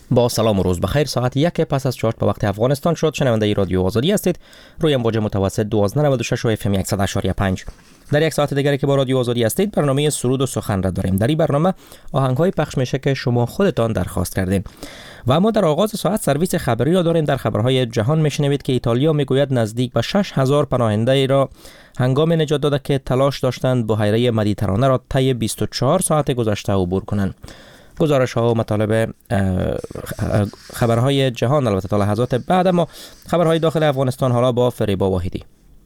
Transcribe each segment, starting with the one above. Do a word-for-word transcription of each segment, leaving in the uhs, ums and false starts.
با سلام و روز بخیر. ساعت یک پس از چهار به وقت افغانستان شد. شنونده رادیو آزادی هستید. روی امواج متوسط دوازده نود و شش و اف ام صد و شش و پنج. در یک ساعت دیگری که با رادیو آزادی هستید برنامه سرود و سخن را داریم. در این برنامه آهنگ‌های پخش میشه که شما خودتان درخواست کردین. و اما در آغاز ساعت سرویس خبری را داریم. در خبرهای جهان میشنوید که ایتالیا میگوید نزدیک به شش هزار پناهنده را هنگام نجات داده که تلاش داشتند بحیره مدیترانه را طی بیست و چهار ساعت گذشته عبور کنند. گزارش ها و مطالب خبرهای جهان البته تا لحظات بعد، اما خبرهای داخل افغانستان حالا با فریبا واحدی.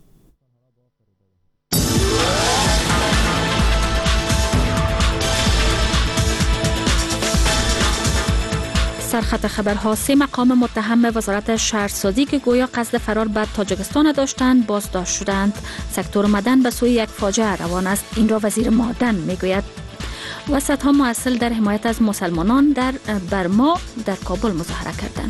سرخط خبرها: سه مقام متهم وزارت شهرسازی که گویا قصد فرار به تاجیکستان داشتند بازداشت شدند. سکتور معدن به سوی یک فاجعه روان است، این را وزیر معدن میگوید. وسط‌ها مواصل در حمایت از مسلمانان در برما در کابل مظاهره کردند.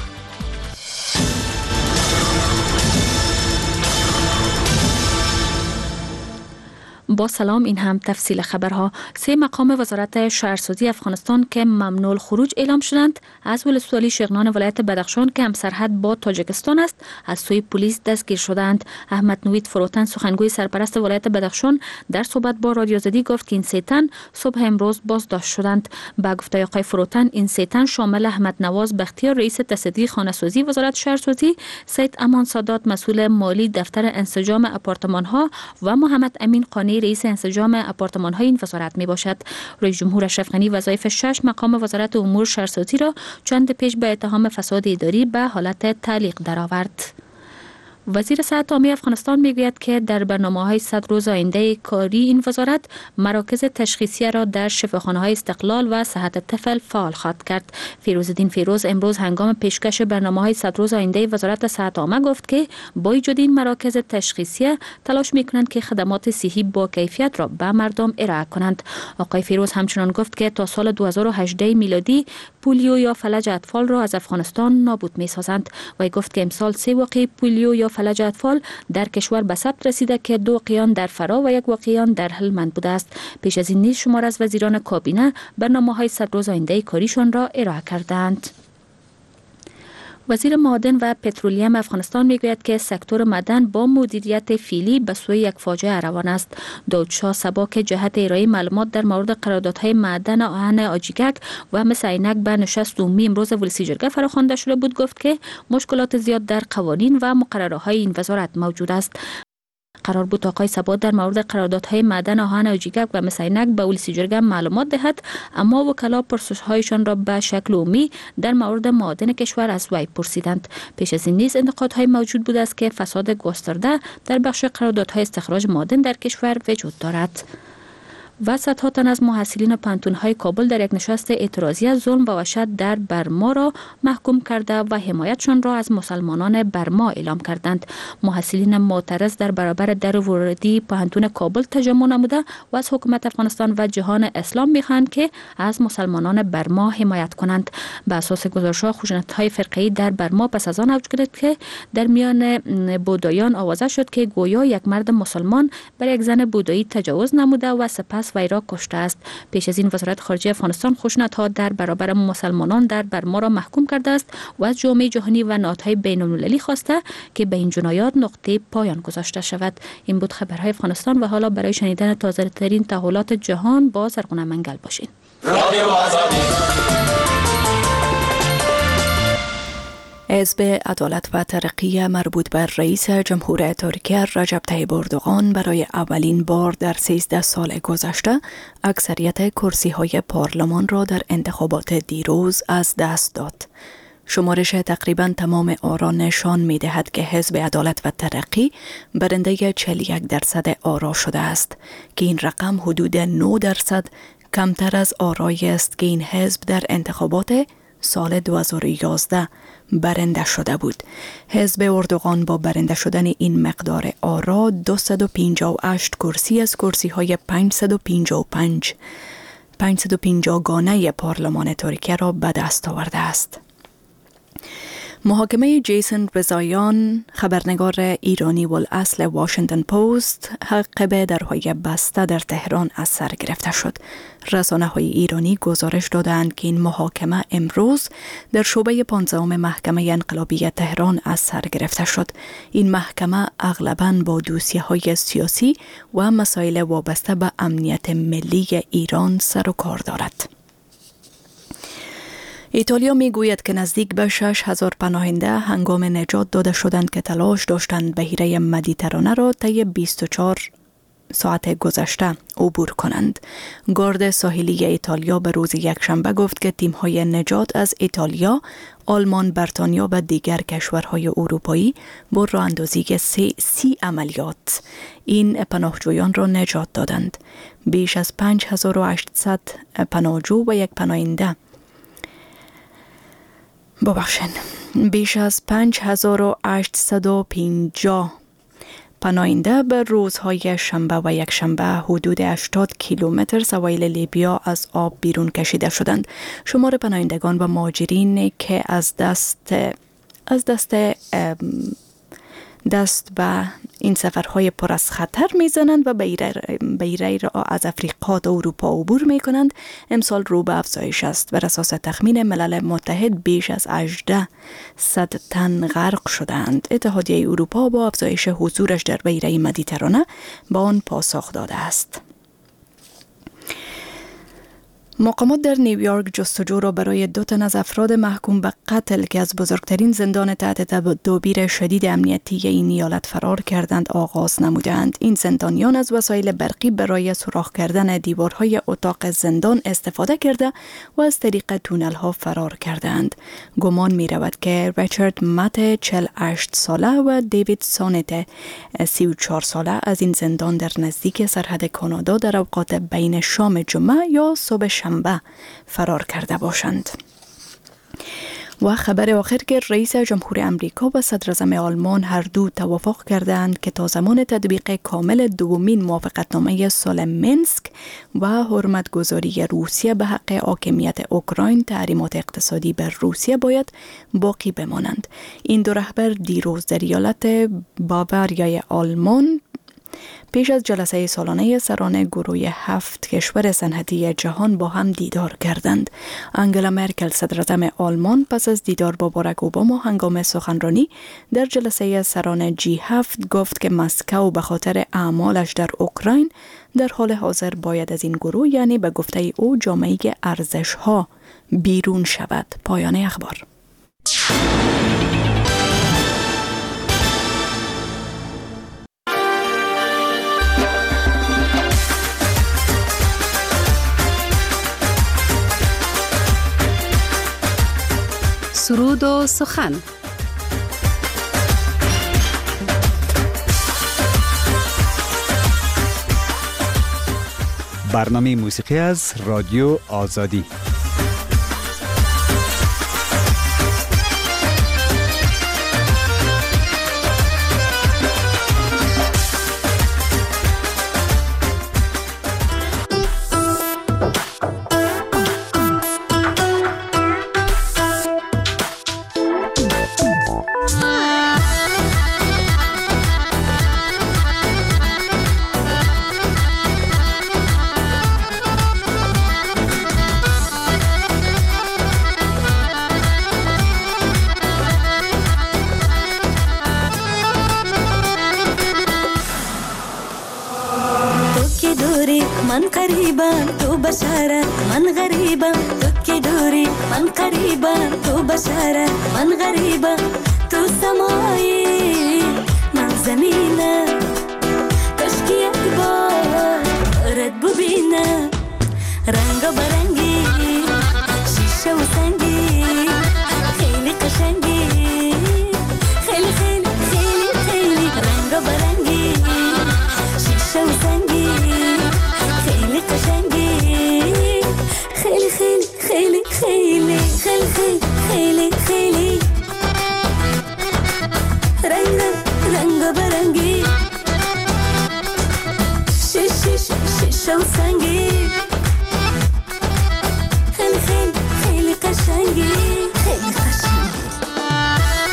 با سلام، این هم تفصیل خبرها. سه مقام وزارت شهرسازی افغانستان که ممنوع الخروج اعلام شدند از ولسوالی شغنان ولایت بدخشان که همسرحد با تاجیکستان است از سوی پلیس دستگیر شدند. احمد نوید فروتن، سخنگوی سرپرست ولایت بدخشان، در صحبت با رادیو آزادی گفت که این سه تن صبح امروز بازداشت شدند. با گفته آقای فروتن، این سه تن شامل احمد نواز بختیار رئیس تصدیق خانه‌سازی وزارت شهرسازی، سید امان سادات مسئول مالی دفتر انسجام آپارتمان‌ها و محمد امین قانی رئیس انسجام آپارتمان‌های این وزارت میباشد. رئیس جمهور اشرف غنی وظایف شش مقام وزارت امور شهرسازی را چند پیش به اتهام فساد اداری به حالت تعلیق درآورد. وزیر صحت عامه افغانستان میگوید که در برنامه‌های صد روز آینده کاری این وزارت مراکز تشخیصی را در شفاخانه‌های استقلال و صحت طفل فعال خواهد کرد. فیروزالدین فیروز امروز هنگام پیشکش برنامه‌های صد روز آینده وزارت صحت عامه گفت که با ایجاد این مراکز تشخیصی تلاش می‌کنند که خدمات صحی با کیفیت را به مردم ارائه کنند. آقای فیروز همچنان گفت که تا سال دو هزار و هجده میلادی پولیو یا فلج اطفال را از افغانستان نابود می‌سازند. و گفت که امسال سه واقعه پولیو یا فلج اطفال در کشور به ثبت رسیده که دو واقعیان در فرا و یک واقعیان در هلمند بوده است. پیش از این نیز شمار از وزیران کابینه برنامه‌های صد روز آینده کاریشان را ارائه کردند. وزیر معدن و پترولیم افغانستان میگوید که سکتور معدن با مدیریت فعلی به سوی یک فاجعه روان است. داود شاه صبا که جهت ارائه معلومات در مورد قراردادهای معدن آهن آجیگک و مس عینک به نشست عمومی امروز ولسی جرگه فراخوانده شده بود گفت که مشکلات زیاد در قوانین و مقرره‌های این وزارت موجود است. قرار بود آقای صبا در مورد قراردادهای معدن آهن آجیگک و مس عینک به ولسی جرگه معلومات دهد، اما وکلا پرسش‌هایشان را به شکل عمومی در مورد معادن کشور از وی پرسیدند. پیش از این نیز انتقادهای موجود بود است که فساد گسترده در بخش قراردادهای استخراج معادن در کشور وجود دارد. و صدها تن از محصلین پانتون‌های کابل در یک نشست اعتراضی از ظلم و وحشت در برما را محکوم کرده و حمایتشان را از مسلمانان برما اعلام کردند. محصلین معترض در برابر در ورودی پانتون کابل تجمع نموده و از حکومت افغانستان و جهان اسلام می‌خواهند که از مسلمانان برما حمایت کنند. بر اساس گزارش‌ها خشونت‌های فرقه‌ای در برما پس از آن اوج گرفت که در میان بودایان آوازه شد که گویا یک مرد مسلمان بر یک زن بودایی تجاوز نموده و سپس وی را کشته است. پیش از این وزارت خارجه افغانستان خشونت‌ها در برابر مسلمانان در برما را محکوم کرده است و از جامعه جهانی و نهادهای بین‌المللی خواسته که به این جنایات نقطه پایان گذاشته شود. این بود خبرهای افغانستان و حالا برای شنیدن تازه‌ترین تحولات جهان با زرغونه منگل باشین. حزب عدالت و ترقی مربوط بر رئیس جمهور ترکیه رجب طیب اردوغان برای اولین بار در سیزده سال گذشته اکثریت کرسی‌های پارلمان را در انتخابات دیروز از دست داد. شمارش تقریباً تمام آرا نشان می دهد که حزب عدالت و ترقی برنده چهل و یک درصد آرا شده است که این رقم حدود نه درصد کمتر از آرایی است که این حزب در انتخابات سال دو هزار و یازده برنده شده بود. حزب اردوغان با برنده شدن این مقدار آرا دویست و پنجاه و هشت کرسی از کرسی های پانصد و پنجاه و پنج پانصد و پنجاه گانه پارلمان ترکیه را به دست آورده است. محاکمه جیسون رضاییان، خبرنگار ایرانی والاصل واشنگتن پست، حق به درهای بسته در تهران از سر گرفته شد. رسانه های ایرانی گزارش دادند که این محاکمه امروز در شعبه پانزدهم محکمه انقلابی تهران از سر گرفته شد. این محکمه اغلباً با دوسیه های سیاسی و مسائل وابسته به امنیت ملی ایران سر و کار دارد. ایتالیا می گوید که نزدیک به شش هزار پناهنده هنگام نجات داده شدند که تلاش داشتند بحیره مدیترانه را طی بیست و چهار ساعت گذشته عبور کنند. گارد ساحلی ایتالیا به روز یکشنبه گفت که تیم‌های نجات از ایتالیا، آلمان، بریتانیا و دیگر کشورهای اروپایی با راه اندازی سی, سی عملیات این پناهجویان را نجات دادند. بیش از پنج هزار و هشتصد پناهجو و یک پناهنده ببخشید بیش از پنج هزار و هشتصد و پنجاه پناهنده به روزهای شنبه و یک شنبه حدود هشتاد کیلومتر سواحل لیبیا از آب بیرون کشیده شدند. شمار پناهندگان و مهاجرین که از دست از دست دست به این سفرهای پر از خطر میزنند و بیره را از افریقا تا اروپا عبور میکنند امسال رو به افزایش است. بر اساس تخمین ملل متحد بیش از هجده صد تن غرق شدند. اتحادیه اروپا با افزایش حضورش در بیره مدیترانه با آن پاسخ داده است. مقامات در نیویورک جستجو را برای دو تن از افراد محکوم به قتل که از بزرگترین زندان تحت تدبیر شدید امنیتی این ایالت فرار کردند آغاز نمودند. این زندانیان از وسایل برقی برای سوراخ کردن دیوارهای اتاق زندان استفاده کرده و از طریق تونل ها فرار کردند. گمان می رود که ریچارد مت چهل و هشت ساله و دیوید سانت سی و چهار ساله از این زندان در نزدیک سرحد کانادا در اوقات بین شام جمعه یا صبح شنبه فرار کرده باشند. و خبر آخر که رئیس جمهور امریکا و صدر اعظم آلمان هر دو توافق کردند که تا زمان تطبیق کامل دومین موافقتنامه صلح منسک و حرمتگذاری روسیه به حق حاکمیت اوکراین تحریمات اقتصادی بر روسیه باید باقی بمانند. این دو رهبر دیروز در ایالت باواریای آلمان پیش از جلسه سالانه سران گروه هفت کشور صنعتی جهان با هم دیدار کردند. انگلا مرکل صدر اعظم آلمان پس از دیدار با باراک اوباما هنگام سخنرانی در جلسه سران جی هفت گفت که مسکو به خاطر اعمالش در اوکراین در حال حاضر باید از این گروه یعنی به گفته او جامعه ارزش‌ها بیرون شود. پایان اخبار. سرود و سخن. برنامه موسیقی از رادیو آزادی. من قریبا تو بشارت من غریبا تو که دوری من قریبا تو بشارت من غریبا تو سمایی من زمینه کشکی یک بار رد ببینه رنگ و برنگی شیشه و سنگی خیلی قشنگی خیلی خیلی خیلی خیلی رنگ و برنگی شیشه و سنگی خیلی قشنگی خیلی خیلی خیلی خیلی خیلی خیلی خیلی خیلی رنگ رنگ برنگی شیش شیش شیشه و سنگی خیلی خیلی خیلی قشنگی خیلی قشنگی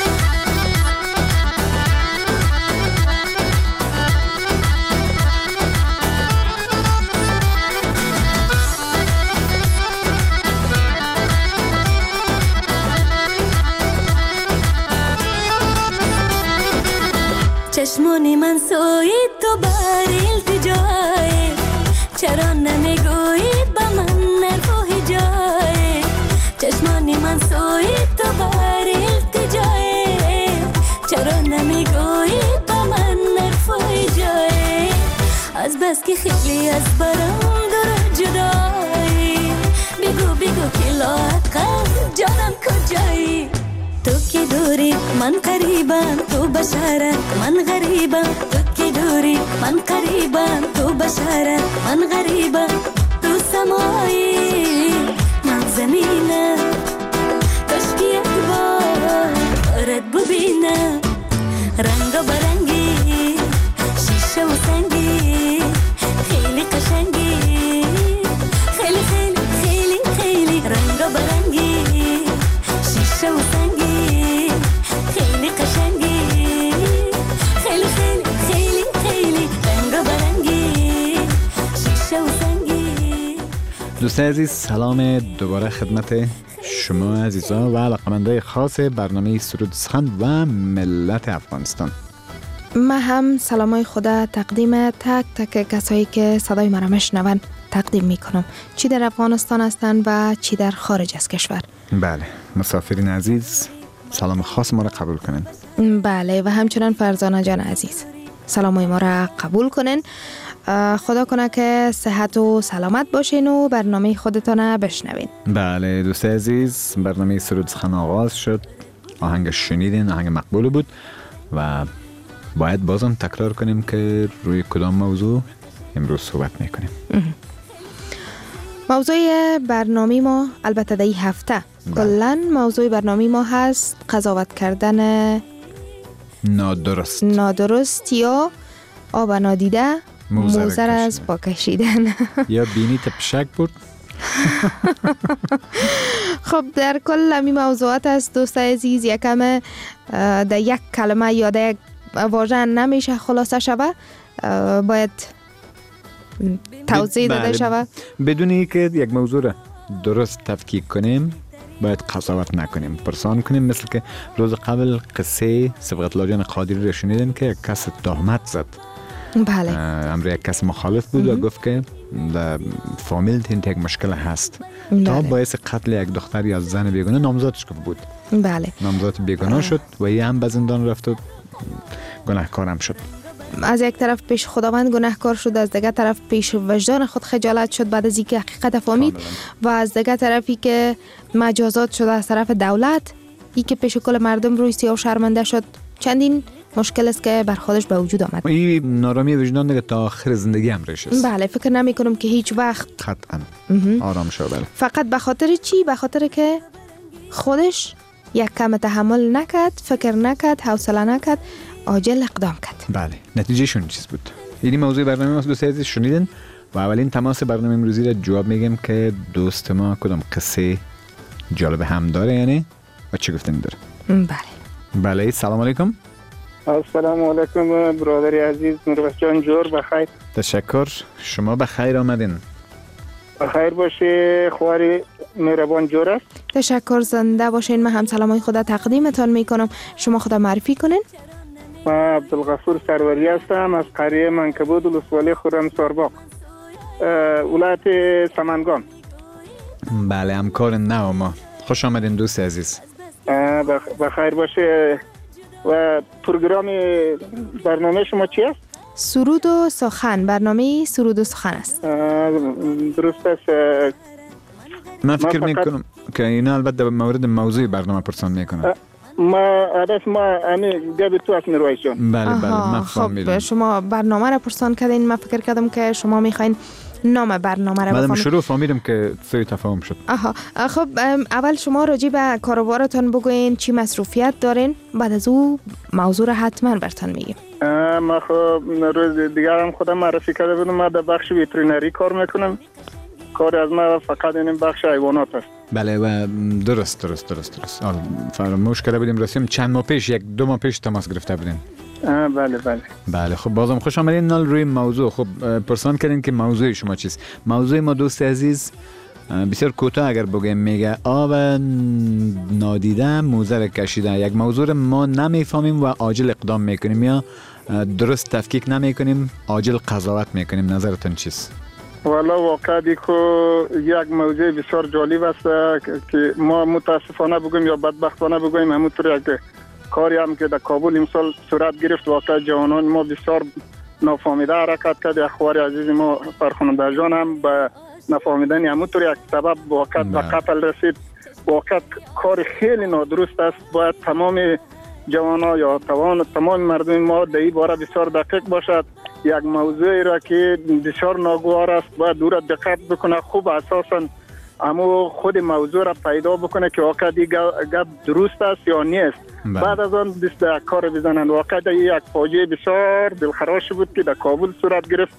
چشمانی من سوی تو بر التجای چرا نمیگویی با من نرف و هجای چشمانی من سوی تو بر التجای چرا نمیگویی با من نرف و هجای از بس که خیلی از برام دور جدایی بگو بگو که لاغر جانم کجایی تو که دوری من قریبم تو بشارت من غریبم تو که دوری من قریبم تو بشارت من غریبم تو سمایی من زمینم کاشکی یک بار رد ببینم رنگ و برنگی شیشه و سنگی خیلی قشنگی خیلی خیلی خیلی خیلی رنگ و برنگی شیشه و سنگی خیلی قشنگی خیلی خیلی خیلی خیلی رنگ و برنگی شیشه و سنگی. دوستان عزیز سلام دوباره خدمت شما عزیزان و علاقمندای خاص برنامه سرود سخن و ملت افغانستان. من هم سلامای خدا تقدیم تک تک کسایی که صدای مرا میشنون تقدیم میکنم، چی در افغانستان هستند و چی در خارج از کشور. بله، مسافرین عزیز سلام خاص ما را قبول کنن. بله و همچنان فرزانه جان عزیز سلامای ما را قبول کنن. خدا کنه که صحت و سلامت باشین و برنامه خودتان بشنوین. بله دوست عزیز، برنامه سرود سخن آغاز شد. آهنگ شنیدین، آهنگ مقبول بود و باید بازم تکرار کنیم که روی کدام موضوع امروز صحبت میکنیم. موضوع برنامه ما البته در این هفته کلاً موضوع برنامه ما هست قضاوت کردن نادرست نادرست یا آب نادیده موزر از پا کشیدن یا بینی تپشک بود. خب در کل همین موضوعات است دوست عزیز، یکم در یک کلمه یا در یک واژه نمیشه خلاصه شوه، باید توضیح داده شوه. بدون اینکه یک موضوع را درست تفکیک کنیم باید قضاوت نکنیم، پرسان کنیم. مثل که روز قبل قصه صبغت الله جان قادری را شنیدن که یک کس تهمت زد. بله. امر یک کس مخالف بود و گفت که در فامیل تین یک مشکل هست. بله. تا باعث قتل یک دختر یا زن بیگانه نامزادش بود. بله. نامزاد بیگانه شد و یه هم به زندان رفت و گناهکارم شد. از یک طرف پیش خداوند گناهکار شد، از دیگر طرف پیش وجدان خود خجالت شد بعد از اینکه حقیقت فهمید و از دیگر طرفی که مجازات شد از طرف دولت، ای که پیش کل مردم روی سیاه و شرمنده شد. چندین مشکل است که بر خودش به وجود آمد. این نارامی وجدان دیگه تا آخر زندگی هم ریش است. بله، فکر نمی کنم که هیچ وقت قطعا آرام شو. بله. فقط به خاطر چی؟ به خاطر که خودش یک کم تحمل نکرد، فکر نکرد، حوصله نکرد، عاجل اقدام کرد. بله، نتیجه شون چیز بود. این موضوع برنامه ما دوست عزیز شنیدن و اولین تماس برنامه امروزی را جواب میگم که دوست ما کدام قصه جالب هم داره یعنی و چه گفتنی داره. بله. بله، سلام علیکم. السلام علیکم برادری عزیز، نوروز جان جور بخیر. تشکر، شما بخیر آمدین. بخیر باشی خواری مهربان جور است. تشکر، زنده باشین. من هم سلامای خدا تقدیمتان میکنم. شما خدا معرفی کنین. من عبدالغفور سروری هستم از قریه منکبود ولسوالی خرمسارباغ ولایت سمنگان. بله، همکار نو ما. خوش آمدین دوست عزیز. بخیر باشه. و پروگرام برنامه شما چی است؟ سرود و سخن، برنامه سرود و سخن است. درست است. من فکر میکنم که اینا البته در مورد موضوع برنامه پرسان میکنم. ما عادت ما امی گبی تو از نرویش جان. بله بله، من فهمیدم. خب شما برنامه را پرسان کردین، من فکر کردم که شما میخواین نام برنامه را بفهمید. بعد شروع فهمیدم که سوء تفاهم شد. آها. خب اول شما راجع به کاروبارتون بگوین، چی مصروفیت دارین، بعد از او موضوع را حتما براتون میگیم. ما خب روز دیگر هم خودم معرفی کرده بودم، ما در بخش وترینری کار میکنم. کار از ما فقط این بخش حیوانات است. بله و درست درست درست درست. فراموش کرده بودیم رسیم چند ماه پیش یک دو ماه پیش تماس گرفته بودیم. بله بله. بله خب بازم خوش آمدین نال روی موضوع. خب پرسان کردین که موضوع شما چیست؟ موضوع ما دوست عزیز بسیار کوتاه اگر بگیم میگه آب نادیده موزه را کشیده. یک موضوع ما نمیفهمیم و عاجل اقدام میکنیم یا درست تفکیک نمیکنیم عاجل قضاوت میکنیم. نظرتون چیست؟ والا واقعا دیکو یک موضوع بسیار جالب است که ما متاسفانه بگویم یا بدبختانه بگویم همونطور یک کاری هم که در کابل امسال صورت گرفت. واقعا جوانان ما بسیار نافهمیده حرکت کرد. اخوار عزیز ما فرخنده جان هم به نفهمیدن همونطور یک سبب واقعا به قتل رسید. واقعا کار خیلی نادرست است. باید تمام جوانان یا توان تمام مردم ما در این باره بسیار دقیق باشد. یک موضوعی را که بسیار ناگوار است باید دور دقت بکنه، خوب اساسا اما خود موضوع را پیدا بکنه که واقعا دیگه گپ درست است یا نیست. بعد از آن دست کار بزنند. واقعا یک فاجعه بسیار دلخراش بود که در کابل صورت گرفت.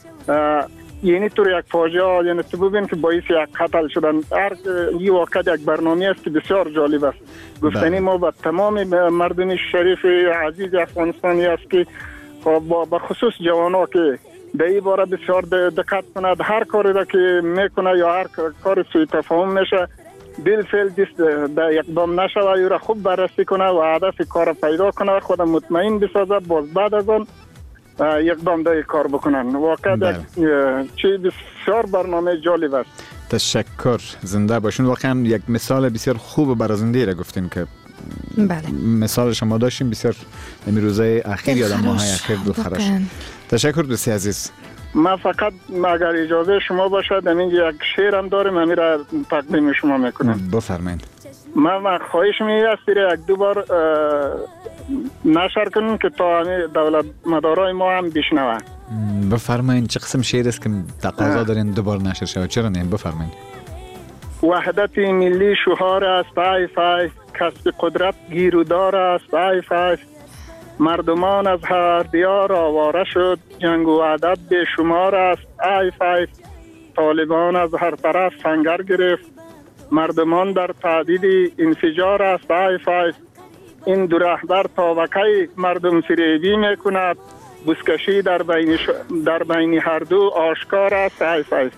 یعنی طور یک فاجعه یعنی تو ببین که باعث یک قتل شدن. هر این واقعا یک برنامه است که بسیار جالب است. گفتنی ما با تمام مردم شریف عزیز افغانستانی است که با خصوص جوانان که در این باره بسیار دقت کند. هر کاری را که میکنه یا هر کار سوی تفاهم میشه بالفعل دست در اقدام نشوه، او را خوب بررسی کنه و هدف کار پیدا کنه، خود مطمئن بسازه، باز بعد از آن اقدام در کار بکنن. واقعا چی بسیار برنامه جالب است. تشکر، زنده باشون. واقعا یک مثال بسیار خوب برای زنده را گفتین که بله مثال شما داشتیم بسیار امی روزای اخیر یا در ماهای اخیر دلخراش. تشکر دوستی عزیز. ما فقط اگر اجازه شما باشد همین یک شعرم داریم همین را تقدیم شما میکنم. بفرمایید. من خواهش می است یک دو بار نشر کنیم که تا دولت مدارای ما هم بشنوه. بفرمایید. چه قسم شعر است که تقاضا دارین دوبار نشر شود؟ چرا نه؟ بفرمایید. وحدت ملی شعار است ای فای، کسب قدرت گیرودار است ای فای، مردمان از هر دیار آواره شد، جنگ و عدد به شمار است ای فای، طالبان از هر طرف سنگر گرفت، مردمان در تعدید انفجار است ای فای، این دو رهبر تا وکی مردم فریبی میکند، بزکشی در بین ش... در بین هر دو آشکار است ای فای.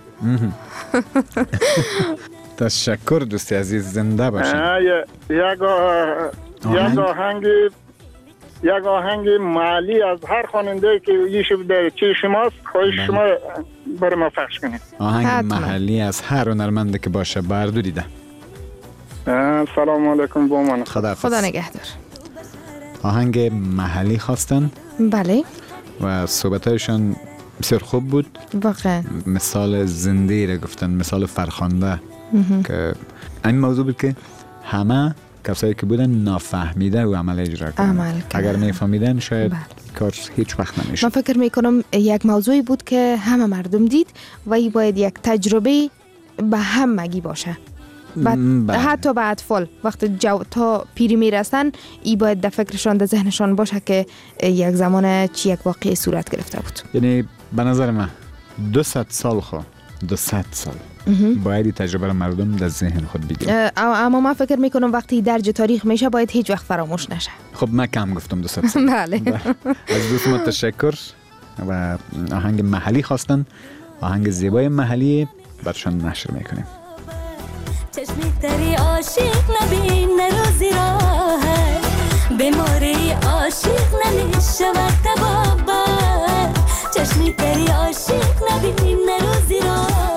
تشکر دوستی عزیز، زنده باشین. یک آهنگ یک آهنگ محلی از هر خواننده که یه در چه شماست خواهش شما برای ما پخش کنید. آهنگ محلی از هر هنرمنده که باشه بردو دیده. سلام علیکم با من. خدا خدا نگهدار. آهنگ محلی خواستن. بله. و صحبتایشان بسیار خوب بود. واقعا مثال زنده را گفتن، مثال فرخنده که این موضوع بود که همه کسایی که بودن نافهمیده و عمل اجرا کردن. اگر میفهمیدن شاید بله. کار هیچ وقت نمیشد. من فکر میکنم یک موضوعی بود که همه مردم دید و این باید یک تجربه به همگی باشه. بعد حتی به اطفال وقت جو تا پیری میرسن ای باید در فکرشان در ذهنشان باشه که یک زمان چی یک واقعی صورت گرفته بود. یعنی به نظر من دویست سال خو دویست سال باید تجربه را مردم در ذهن خود بگیرن. اما من فکر میکنم وقتی درج تاریخ میشه باید هیچ وقت فراموش نشه. خب من کم گفتم دویست سال. بله. از دوست ما تشکر و آهنگ محلی خواستن، آهنگ زیبای محلی برشان نشر میکنیم. چشمی تری عاشق نبین روزی راه، بیماری عاشق نمیشود تبابا، چشمی تری عاشق نبین روزی راه.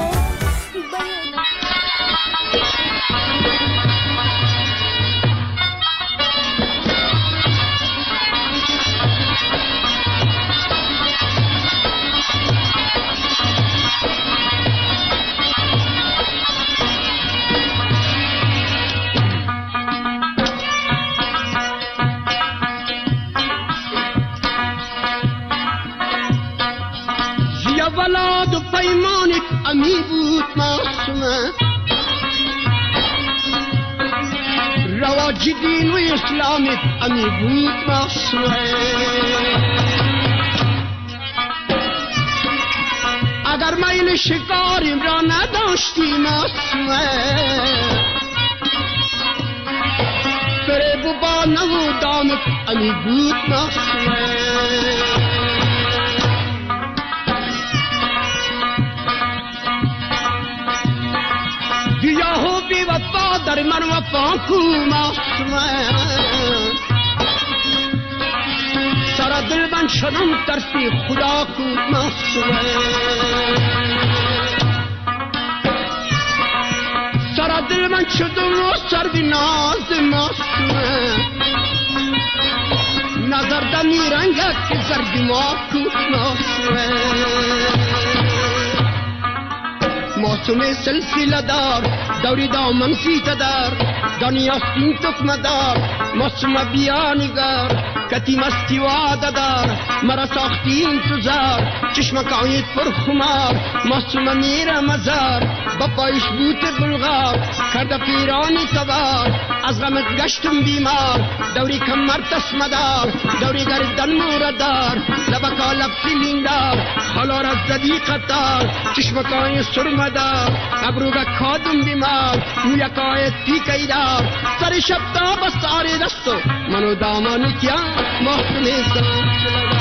ولاد و پیمانت امی بود معصومه، رواج دین و اسلامت امی بود معصومه، اگر میل شکاریم را نداشتی معصومه، فریب و با نمودامت امی بود معصومه. برادر من وفا کو ماسمه سر دل من شدم ترسی خدا کو ماسمه سر دل من شدم و سر بی ناز ماسمه نظر دمی رنگه که زردی ما کو ماسمه ماسوم سلسله دار دوری دامن سیت دار دانیاستین تکمه دار ماسوم بیانگر کتی مستی واده دار مرا ساختی انتظار چشمکایت پر خمار ماسوم میره مزار با پایش بوت بلغار کرده پیرانی تبار از غمت گشتم بیمار دوری کمر تسمدار دوری گردن موردار لبکا لب سیلیندار خالار از زدی قطار چشمکای سرمدار ابروگا کادم بیمار مویکای تیکیدار سر شب تا بساری دستو منو دامانی کیا محسن سلسلدار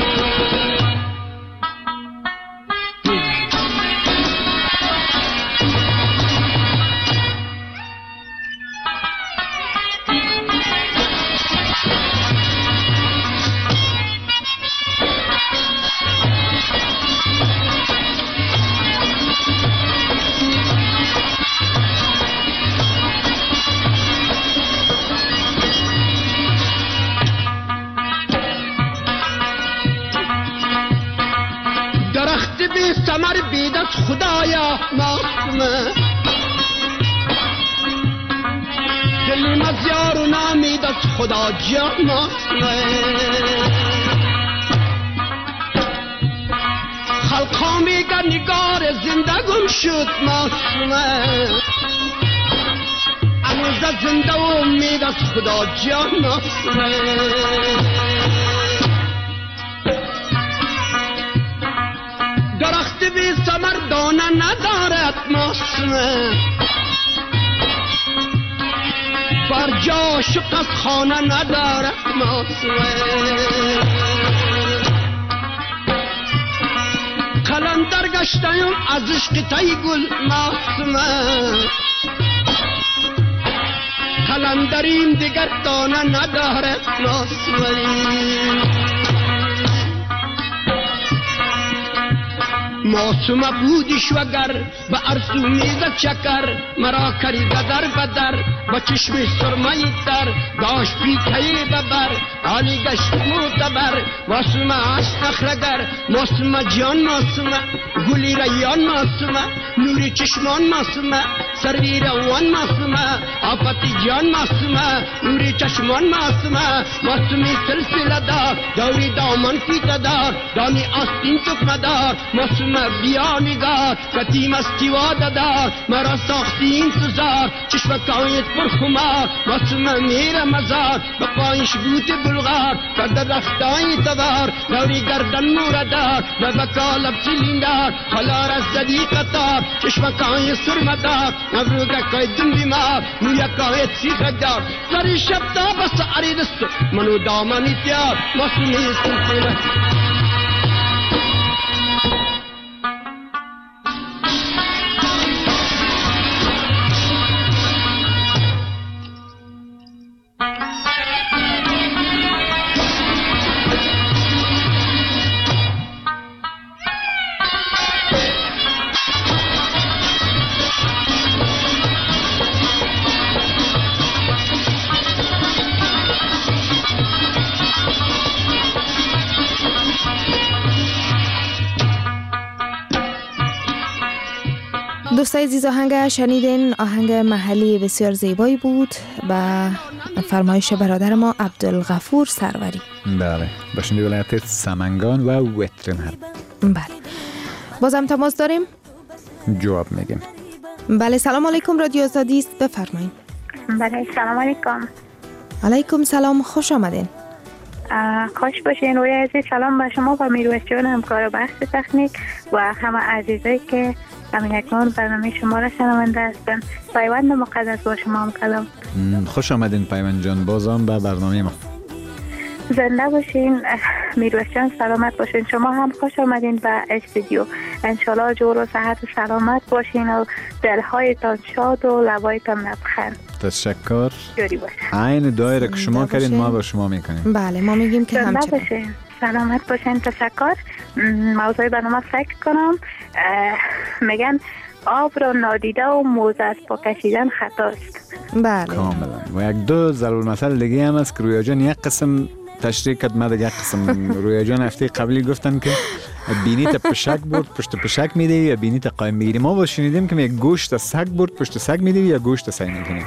سمر بیدت خدایا ماسمه دلی مزیار و نامیدت خدا جا ماسمه خلقا میگه نگار زندگم شد ماسمه اموزه زنده و امیدت خدا جا ماسمه درخت بی ثمر دانه ندارد ماسمه بر جا شق از خانه ندارد ماسمه قلندر گشتیم از عشق تی گل ماسمه قلندریم دیگر دانه ندارد ماسمه ماسوم بودیش وگر به ارسو میزد چکر مرا کریده در بدر با چشم سرمایی تر داشت پیتهی ببر حالی گشت موتبر ماسوم عشق نخلگر ماسوم جان ماسوم گلی ریان ماسوم نوری چشمان ماسوم سروی روان ماسوم آفتی جان ماسوم نوری چشمان ماسوم ماسومی سلسله دار دوری دامن پیت دار دانی آستین تکمه دار ماسوم بیانگار کتیم استیواده دار مرا ساختی انتظار چشمکایت پر خمار ماسوم میره مزار با پایش بوت بلغار کرده رختای تبار دوری گردن موردار لبکا لب سیلیندار خلار از زدی قطار چشمکای سرمدار نبروگه کایدن بیمار مویکایت سیخه دار سری شب تا بس عریدستو منو دامانی تیار ماسومی سلسله دوستای عزیز آهنگ شنیدین آهنگ محلی بسیار زیبایی بود با فرمایش برادر ما عبدالغفور سروری. بله باشین ولایت سمنگان و وترن. بله بازم تماس داریم، جواب میگیم. بله سلام علیکم، رادیو آزادی است، بفرمایید. بله سلام علیکم. علیکم سلام، خوش آمدین. خوش باشین روی عزیز. سلام به شما و میرویس جان همکار بحث تکنیک و همه عزیزایی که همین اکنون برنامه شما را شنونده هستن. پیوند مقدس با شما هم کلام. خوش آمدین پیوند جان بازم به برنامه ما. زنده باشین. میرویس جان سلامت باشین. شما هم خوش آمدین به استودیو. انشالله جور و صحت و سلامت باشین و دلهایتان شاد و لبایتان لبخند. تشکر. جوری باشین. عین دایره که شما کردین ما با شما میکنیم. بله ما میگیم که زنده همچنین. باشین. سلامت باشین. تشکر. موضوع برنامه فکر کنم میگن آب را نادیده و موزه از پا کشیدن خطاست. بله کاملا. و یک دو ضرب المثل دیگه هم است که رویا جان یک قسم تشریح کرد، ما دیگه یک قسم. رویا جان هفته قبلی گفتن که بینیت پشک برد پشت پشک میدی یا بینیت قایم بگیری. ما با شنیدیم که یک گوشت سگ برد پشت سگ میدی یا گوشت سگ میکنی.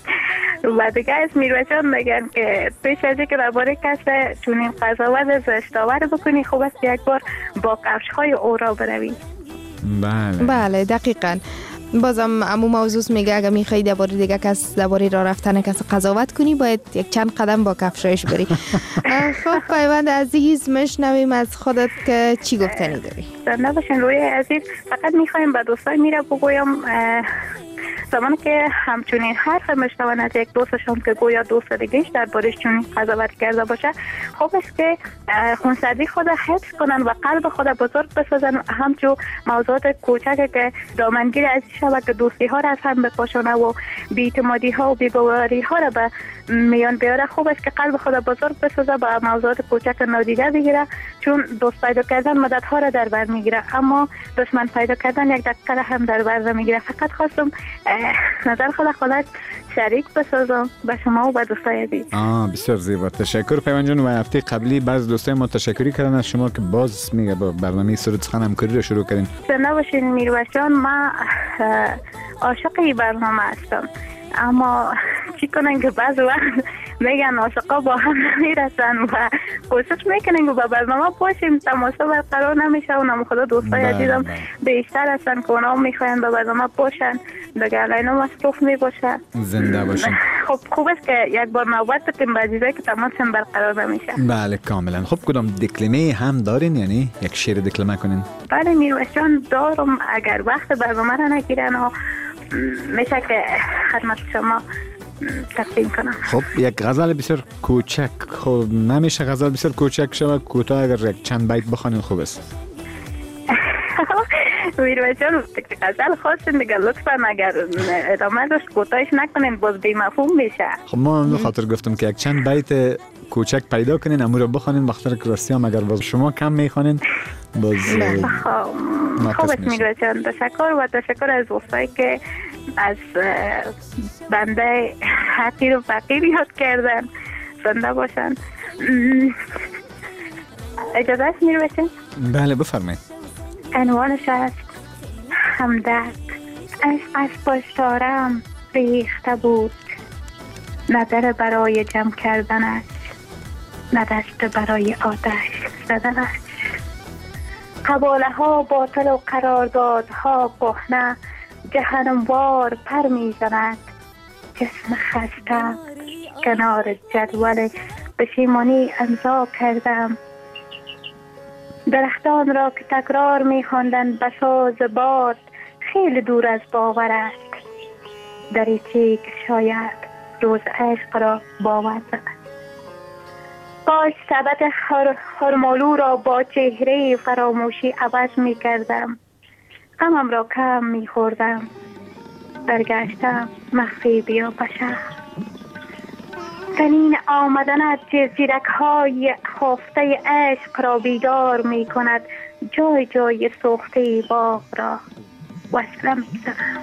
و دیگه از میرویس جان میگن که پیش از اینکه درباره کس چونین قضاوت زشت‌آور بکنی خوب است یک بار با کفش‌های او را بروی. بله بله دقیقاً. بازم امو موضوع میگه اگه میخوایی درباره دیگه کس درباره راه رفتن کس قضاوت کنی باید یک چند قدم با کفشایش بری. خب پیوند عزیز میشنویم از خودت که چی گفتنی داری. زنده باشین روی عزیز. فقط میخوایم به دوستای میره بگویم زمانی که همچنین حرف میشنون از یک دوستشون که گویا دوست دیگهش دربارش چنین قضاوت کرده باشه، خوب است که خونسردی خود حفظ کنن و قلب خود بزرگ بسازن. همچون موضوعات کوچک که دامنگیر از شبه که دوستی ها را از هم بپاشونه و بی‌اعتمادی ها و بی‌باوری ها را به میان بیاره، خوب است که قلب خود بزرگ بسازه و موضوعات کوچک نادیده بگیره، چون دوست پیدا کردن مدت ها را در بر میگیره اما دشمن پیدا کردن یک دقیقه هم در بر میگیره. فقط خواستم نظر خود خودت شریک بسازم به شما و به دوستای عزیز. آه بسیار زیبا. تشکر پیمان جان. و هفته قبلی بعض دوستای ما تشکری کردن از شما که باز میگه با برنامه سرود سخن همکاری رو شروع کردین. زنده باشین میرویس جان. من عاشق این برنامه هستم اما چی کنن که بعض وقت میگن عاشقا با هم نمیرسن و کوشش میکنن که با برنامه باشیم تماسا برقرار نمیشه و نمو خدا دوستای عزیزم بیشتر هستن که اونا میخواین با برنامه باشن دیگه اینا مصروف میباشن. زنده باشین. خب خوب است که یک بار نوبت بتیم به عزیزایی که تماسشون برقرار نمیشه. بله کاملا. خب کدام دکلمه هم دارین، یعنی یک شعر دکلمه کنین؟ بله میرویس جان دارم. اگر وقت برنامه را نگیرن و میشه که خدمت شما تقدیم کنم. خب یک غزل بسیار کوچک. خب نمیشه غزل بسیار کوچک شود، کوتاه اگر یک چند بیت بخوانین خوب است. میرویس جان غزل خواستین دیگه لطفا اگر ادامه داشت کوتاهش نکنین باز بی مفهوم میشه. خب ما هم خاطر گفتم که یک چند بیت کوچک پیدا کنین امور رو بخوانین، بخاطر که راستی هم اگر باز شما کم میخوانین باز خوب است. میرویس جان تشکر و تشکر از دوستایی که از بنده حقیر و فقیر یاد کردن. زنده باشن. اجازه است میرویس جان؟ بله بفرمایید. عنوانش است همدرد. عشق از پشتارم ریخته بود، نظر برای جمع کردنش، نه دست برای آتش زدنش. قباله ها باطل و قراردادها کهنه، جهنموار پر می زند. جسم خسته کنار جدول پشیمانی امضا کردم. درختان را که تکرار می خواندند به ساز باد خیلی دور از باور است. دریچه‌ای که شاید روز عشق را باور زند. کاش سبد خرمالو را با چهره فراموشی عوض می کردم. غمم را کم می خوردم. برگشتم مخفی بیا بشر. تنین آمدنت جزیرک های خفته عشق را بیدار می کند. جای جای سوخته باغ را وصله می زنم.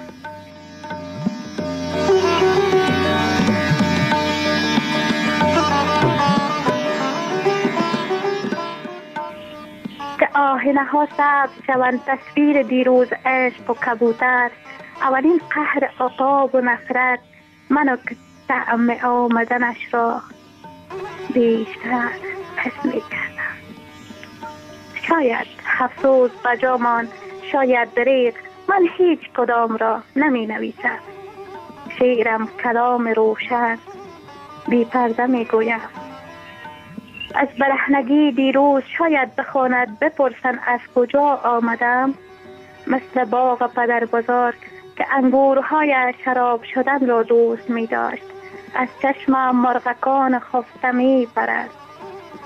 که آهنه ها سبز شوند تصویر دیروز عشق و کبوتر. اولین قهر عقاب و نفرت منو که طعم آمدنش را بیشتر حس می کردم. شاید افسوس بجامان، شاید دریغ، من هیچ کدام را نمی نویسم. شعرم کلام روشن بی پرده می گویم. از برهنگی دیروز شاید بخواند بپرسن از کجا آمدم. مثل باغ پدر بزرگ که انگورهای شراب شدن را دوست می داشت. از چشمم مرغکان خفته می پرد.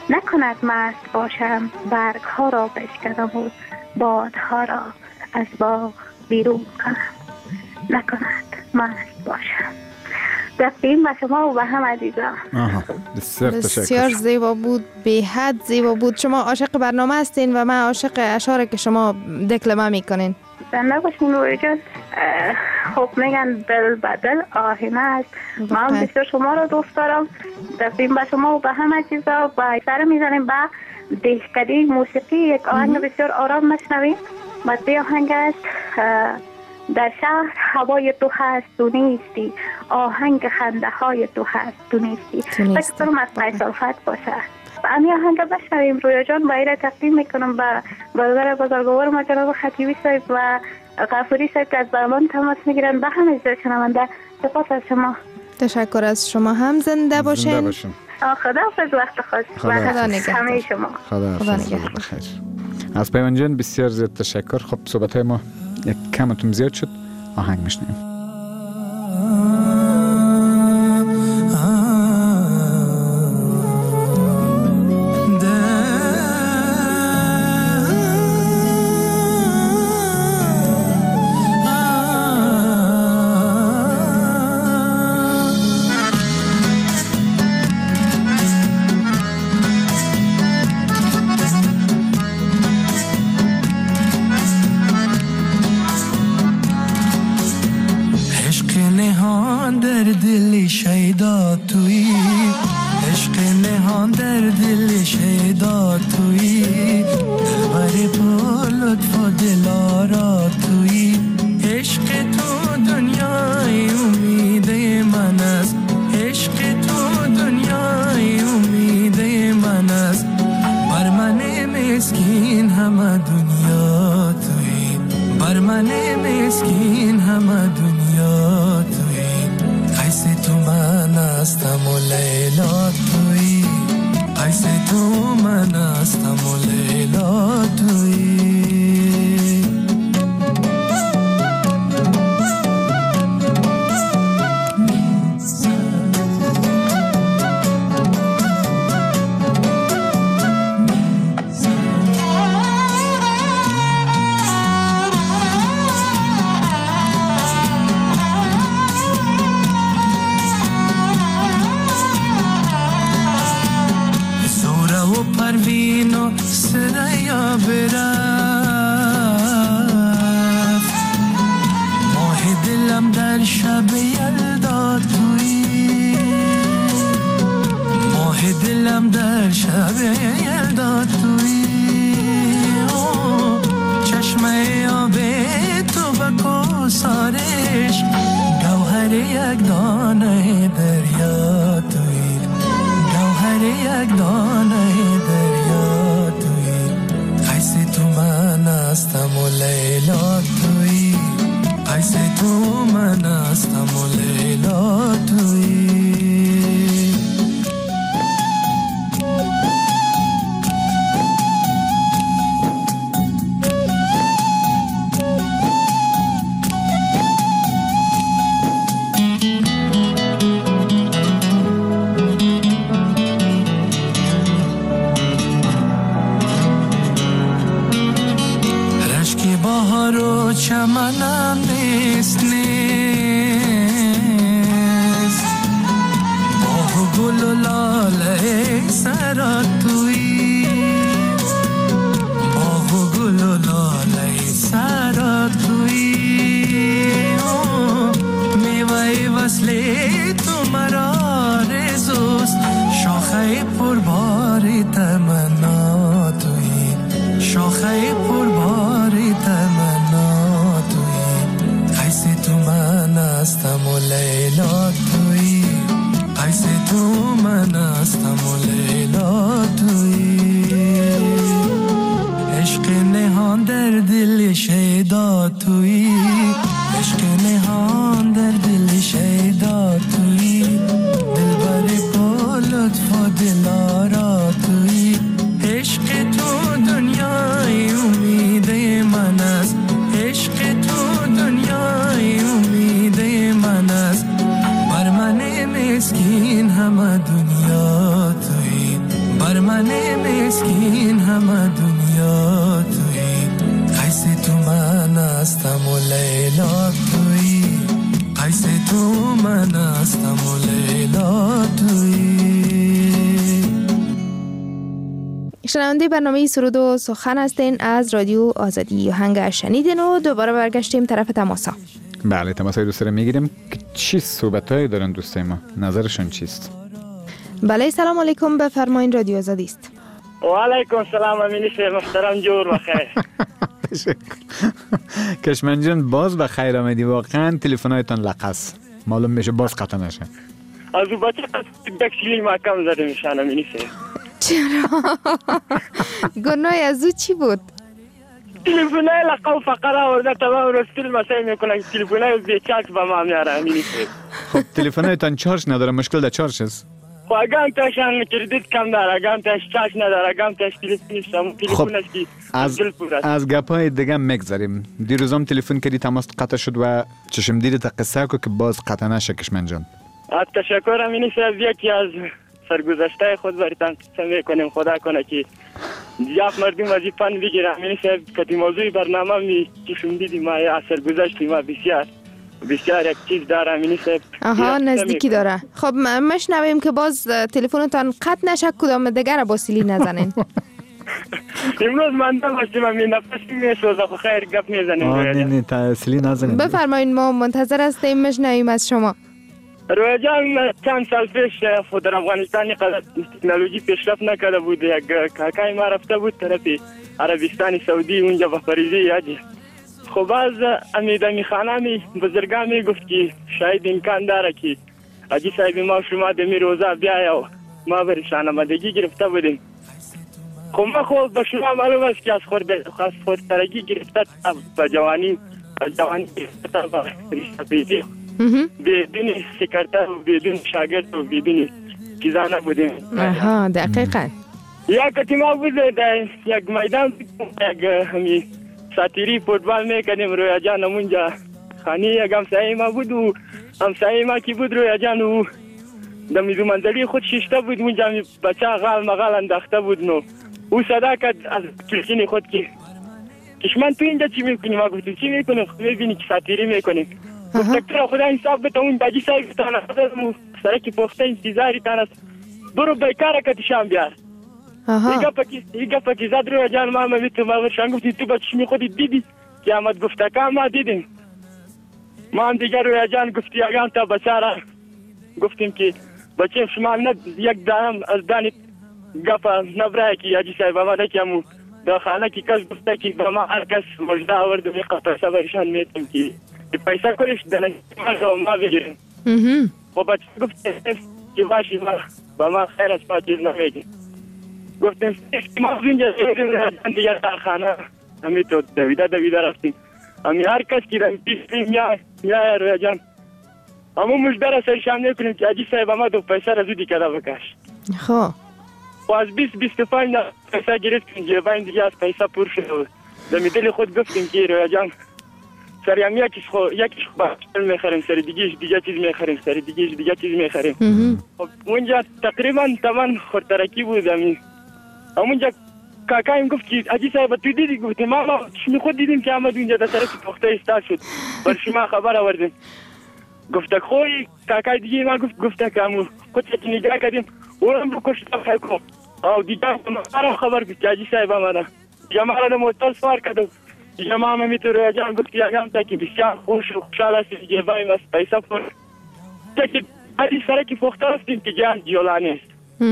نکند مست باشم برگ ها را بشکنم و بادها را از باغ بیرون کنم. نکند مست باشم. دفتیم به شما و به هم عزیزم. بسیار بسیار زیبا بود، به حد زیبا بود. شما عاشق برنامه هستین و من عاشق اشعاری که شما دکلمه میکنین. زنده باشین روی جان. خب میگن دل بدل آهینه است. من بسیار شما را دوست دارم. دفتیم به شما و به هم عزیزا و سر میزنیم به دهکده موسیقی. یک آهنگ بسیار آرام نشنویم. مدی آهنگ است در شهر هوای تو هست تو نیستی، آهنگ خنده های تو هست تو نیستی. فکر کنم از قیصر فتح باشه. امی آهنگ بشنویم. رویا جان با ایره تقدیم میکنم به برادر بزرگوار ما جناب خطیبی صاحب و غفوری صاحب که از برمان تماس میگیرن. به همه جای شنونده سپاس از شما. تشکر از شما هم. زنده باشین. زنده باشین. خدا حافظ. وقت خوش. خدا نگهدار. همه شما. خدا نگهدار. از پیمان جان بسیار زیاد تشکر. خب صحبت های ما یک کمتون زیاد شد. آهنگ میشنیم. بر من مسکین همه دنیا توی قیس تو من هستم و لیلا توی قیس تو من هستم و لیلا توی. شنونده برنامه سرود و سخن هستین از رادیو آزادی. آهنگ شنیدین و دوباره برگشتیم طرف تماسا. بله، تماسای دوست رو میگیریم که چی صحبتایی دارن دوستای ما، نظرشون چیست؟ بله، سلام علیکم، بفرمایین، رادیو آزادی است. و علیکم سلام امینی سه محترم، جور بخیر. کشمن جان باز بخیر آمدی، واقعا تلفنایتون لقص معلوم میشه باز قطع نشه. از او بچه دکسیلی ما کم زده میشن امینی سه. چرا؟ گناه از او چی بود؟ تلفنای لقا و فقره ورده تمام رستل مسای میکنن، تلفنای بیچارت با ما میاره امینی سه. خب تلفنایتان چارج نداره، مشکل در چارج است؟ خب اگم تاشان کردیت کم داره، اگم تاش چارج نداره، اگم تاش تلفنش هم تلفنش کی از از گپای دیگه میگذاریم. دیروزم تلفن کردی تماس قطع شد و چشم دیدی تا قصه کو که باز قطع نشه کشمن جان. از تشکر امینی سه، از یکی از سرگذشته خود براتون قسم میکنیم، خدا کنه که زیاد مردم از این فن بگیرن. امینی صاحب که موضوع برنامه می چشم دیدی ما از سرگذشت ما بسیار بسیار یک چیز داره امینی صاحب. آها، نزدیکی داره. خب مشنویم که باز تلفنتان قطع نشه، کدام دیگر با سیلی نزنین. امروز من داشتم امین نفسی میسوزه، خو خیر گپ میزنیم. آه نه نه تا سیلی نزنین. بفرمایید، ما منتظر هستیم مشنویم از شما. رویا جان چند سال پیش خود در افغانستان قدر تکنولوژی پیشرفت نکرده بود. یک کاکای ما رفته بود طرف عربستان سعودی، اونجا به فریضه یادی. خب از امیدمی خانه می بزرگان می گفت که شاید امکان داره که حاجی صاحب ما شما دمی روزه بیایه و ما برشان آمدگی گرفته بودیم. خب ما خود به شما معلوم است که از خودترگی گرفته به جوانی به جوانی گرفته به رشته پیزی بدون سکرتر و بدون شاگرد و بدون چیزا نبودیم. آها، دقیقا. یا کتی ما بود در یک میدان یک همی ساتیری فوتبال میکنیم. رویا جان اونجا خانی یک همسایه ما بود و همسایه ما کی بود رویا جان و در میزو منزلی خود ششته بود. اونجا بچه غال مغال انداخته بود. نو او صدا کرد از کلکین خود که کشمن تو اینجا چی میکنی؟ ما گفتیم چی میکنیم؟ خود میبینی که ساتیری میکنیم. گفتکتر خدا حساب بتا اون باجی صاحب تانا سرکی پخته انتظاری تانا برو بیکاره کتی شام بیار. ایگا پاکی زد روی جان ما ما بیتو ما ورشان گفتی تو بچشمی خودی دیدی که آمد گفتکا ما دیدیم. ما هم دیگر روی جان گفتی اگام تا بچارا گفتیم که بچه شما ند یک دانم از دانید گفا نبرای که یاجی صاحب آمده که همون داخانه که کس گفته که با ما هر کس مجده آورد و میقا پیسا برشان میتیم که پیسا کنش دنگی ما بگیریم. خب بچه گفته که باشی ما با ما خیر از پا چیز نمیگیم. گفتیم ما اینجا زیدیم دیگر داخانه همی تو دویده دویده رفتیم. همی هر کس که رمی پیسیم یا یا روی جان همون مجده را سرشان نکنیم که عجی صاحب ما دو پیسا را زودی کده بکش. خب و از بیست بیست پنج پیسا گرفتیم جیباین دیگه از پیسا پر شد و دمی دل خود گفتیم که روی جان سری هم یکیش خو یکیش خو باشتر میخریم، سری دیگهش دیگه چیز میخریم، سری دیگهش دیگه چیز میخریم. خب اونجا تقریبا تمام خورترکی بود. همین اونجا کاکایم گفت که عجی صاحب تو دیدی؟ گفتیم ما شما خود دیدیم که آمد اونجا در طرف پخته ایستاد شد، بر شما خبر آوردیم. گفت خوی کاکای دیگه ما گفت گفت که همون خود چه نگاه کردیم اونم رو کشتا خیلی کن او دیگه ما خبر گفت که عجی صاحب آمده دیگه ما را موتر سوار کردم. دیگه ما هم میتو روی جان گفت که اگم تا که بسیار خوش و خوشحال هستی دیگه بایم از پیسا پر که عجی سرکی پخته رفتیم که جان جولانه است.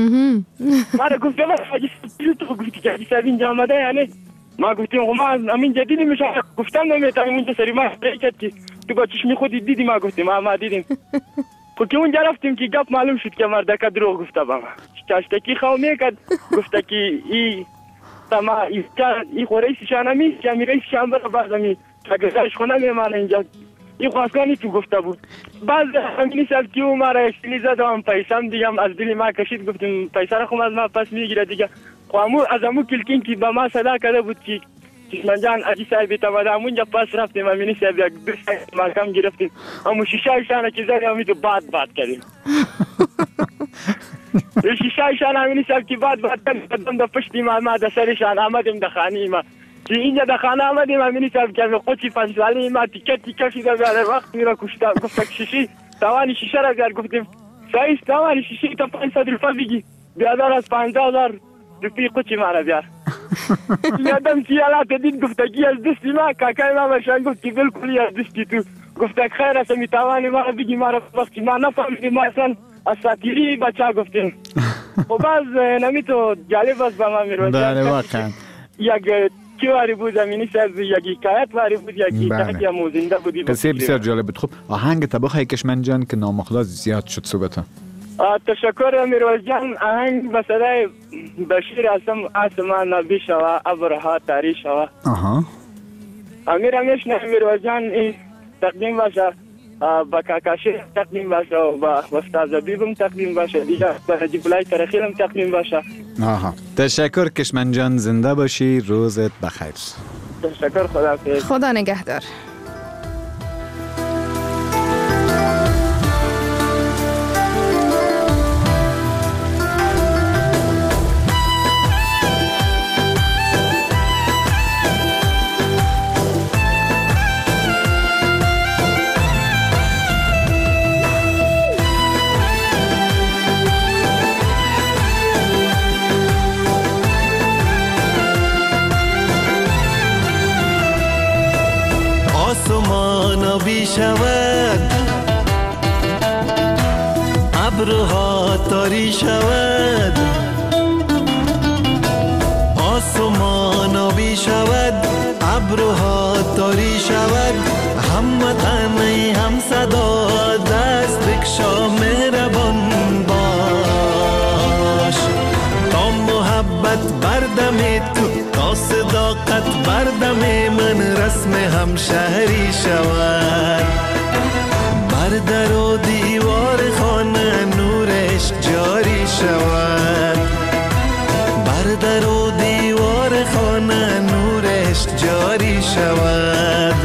ما را گفت بله عجی صاحب تو گفتی که عجی صاحب اینجا آمده یعنی ما گفتیم ما همین جدیدی میشه گفتم نمیتونم اونجا سری ما حرکت که تو با چشمی خودی دیدی؟ ما گفتیم ما ما دیدیم. خب که اونجا رفتیم که گپ معلوم شد که مردکه دروغ گفته با ما. چاشتکی خواه میکرد گفته که ای تما ای خوریسی شانمی که امی ریسی شان برا باز امی تگزارش خونه میمانه اینجا ای خواستانی تو گفته بود. باز همینی سال که او ما را اشتلی زد و هم پیسام دیگه هم از دلی ما کشید. گفتیم پیسا را خود از ما پس میگیره دیگه. خب همو از همو کلکین که با ما صدا کرده بود که کشمن جان عجی صاحبی تماده همونجا پس رفتیم همینی صاحب یک دو سایت محکم گرفتیم همون شیشه ایشانه که زدیم همین تو باد باد کردیم. شیشه ایشان همینی شب که بعد بعد قدم در پشتی ما ما در سرشان آمدیم در خانه ما که اینجا در خانه آمدیم همینی شب که قوچی پنج سالی ما تیکه تیکه شده بیاره وقت میره کشتا گفت شیشه توانی شیشه را بیار گفتیم سایش توانی شیشه تا پانصد روپا بگی بیادر از پانزده هزار روپی قوچی ما را بیار یادم سیالات دید گفتگی از دستی ما کاکای ما بشان گفت که بلکلی از دستی تو گفت خیر است میتوانی ما را بگی ما را وقتی ما نفهمیدیم ما اصلا از ساتیری بچه گفتیم و باز نمی تو جالب است با ما میروز بله واقعا یک کیواری بود زمینی ساز یک حکایت واری بود یک حکایت یا موزنده بودی قصه بسیار جالب بود. خب آهنگ طبخ کشمن جان که نامخلاص زیاد شد صحبت ها. تشکر امیروز جان. آهنگ به صدای بشیر اسم آسمان نبی شوا ابرها تاری شوا. آها امیر همیش نه امیروز جان تقدیم باشه با کاکاشی تقدیم باشه و با استاد زبیبم تقدیم باشه دیگه با حجی بلای ترخیلم تقدیم باشه. آها تشکر کشمن جان، زنده باشی، روزت بخیر. تشکر، خدا حافظ. خدا نگهدار. آسمان بی شود ابرها تاری شود آسمان بی شود ابرها تاری شود هموطن هم صدا دست بکشا مهربان باش تا محبت بردم تو تا صداقت بردم من رسم همشهری شود بر در و دیوار خانه نورش جاری شود بر در و دیوار خانه نورش جاری شود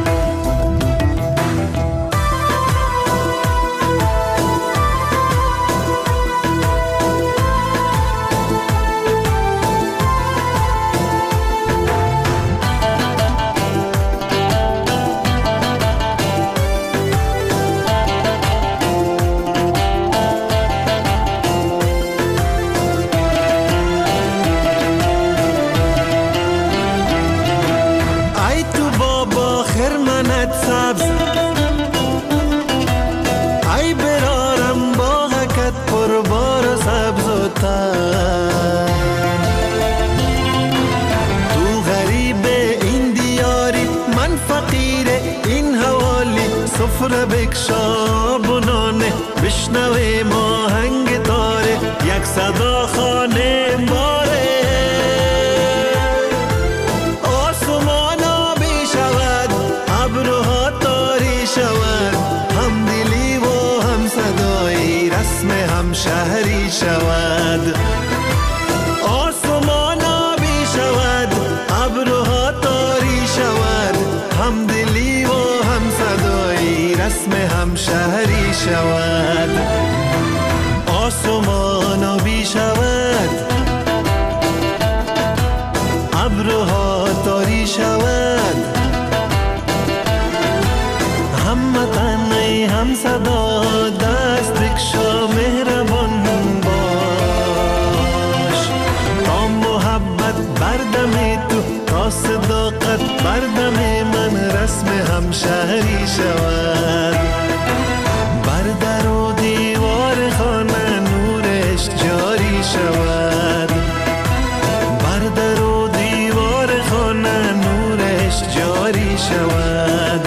تو غریب این دیاری من فقیر این حوالی سفره بکشا بنانه بشنوه ماهنگ تاره یک صدا خانه باره آسمانا بی شود ابرها تاری شود هم دلی و هم صدایی رسم هم شهری شود آسمان آبی شود ابرها تاری شود هم دلی و هم صدایی رسم هم شهری شود آسمان آبی شود ابرها تاری شود هم وطن هم صدا دست بکشا مهربان باش تا محبت بردم تو تا صداقت بردم من رسم همشهری شود بر در و دیوار خانه نورش جاری شود بر در و دیوار خانه نورش جاری شود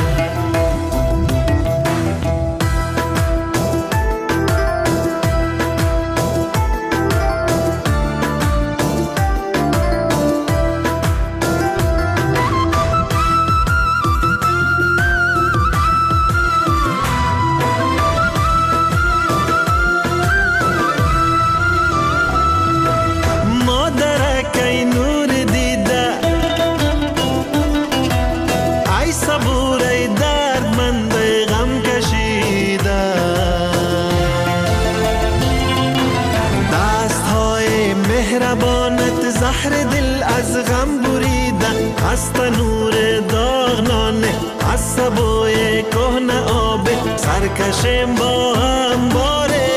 مهربانت زهر دل از غم بریده، از تنور داغنانه، از سبوی کهنه آب سرکشیم با هم باره.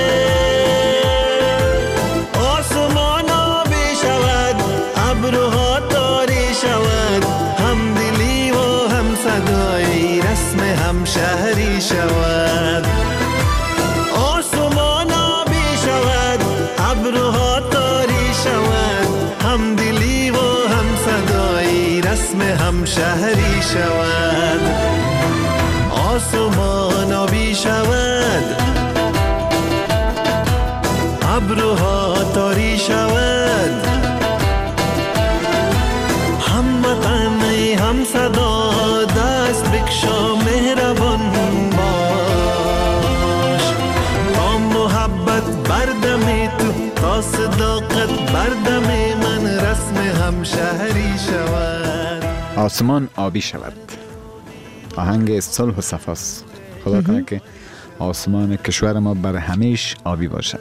آسمان آبی شود، ابروها تاری شود، هم دلی و هم صدایی رسم هم شهری شود. آسمان آبی شود، ابروها تاری شود، هم دلی و هم صدایی رسم هم شهری شود. آسمان آبی شود، ابروها تاری شود، هم وطنی هم صدا دست بکشا مهربان باش. تا محبت بردم تو، تا صداقت بردم من رسم هم شهری شود. آسمان آبی شود، آهنگ صلح و صفاست. خدا کنه که آسمان کشور ما بر همیش آبی باشه.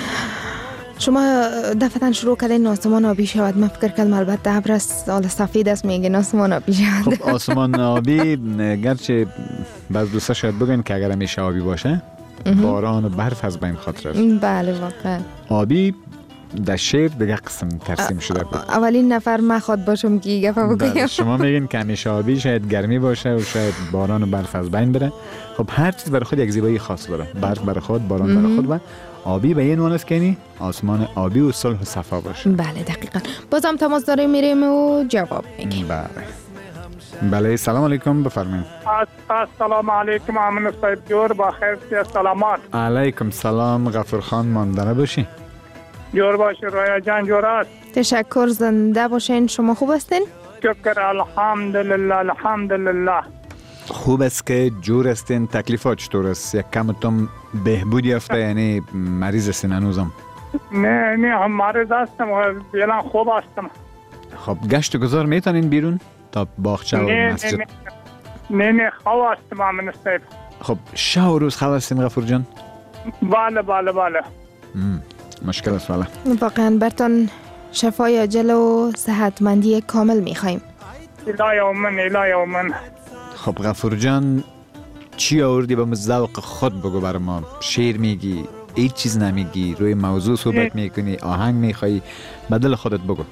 شما دفعتا شروع کردین آسمان آبی شود، من فکر کردم البته ابر است، حالا سفید است میگین آسمان آبی شود. خب آسمان آبی گرچه بعض دوستا شاید بگن که اگر همیشه آبی باشه باران و برف از بین خاطر است. بله واقعا. آبی در شعر دیگه قسم ترسیم شده بود. اولین نفر من خود باشم که گفت بگم. شما میگین که همیشه آبی شاید گرمی باشه و شاید باران و برف از بین بره. خب هر چیز برای خود یک زیبایی خاص داره. برف برای خود، باران برای خود و آبی به این معنی است که یعنی آسمان آبی و صلح و صفا باشه. بله دقیقاً. بازم تماس داریم میریم و جواب میگیم. بله. بله سلام علیکم بفرمایید. السلام علیکم امین صاحب جور با خیر سلامات. علیکم سلام غفور خان ماندنه باشی. جور باشی رویا جان جور است. تشکر زنده باشین. شما خوب هستین؟ شکر الحمدلله الحمدلله. خوب است که جور هستین. تکلیفات چطور است؟ یک کمتون بهبود یافته یعنی مریض هستین هنوزم؟ نه نه هم مریض هستم و بیلان خوب هستم. خب گشت گذار میتونین بیرون تا باغچه و مسجد؟ نه نه نه خواه هستم امین صاحب. خب شب و روز خواه هستین غفور جان؟ بله بله بله. مشکل است والا. واقعا برتون شفای عاجل و صحتمندی کامل میخوایم. الهی اومن الهی اومن. خب غفور جان چی آوردی به ذوق خود بگو بر ما. شعر میگی، هیچ چیز نمیگی، روی موضوع صحبت میکنی، آهنگ میخوایی، بدل خودت بگو.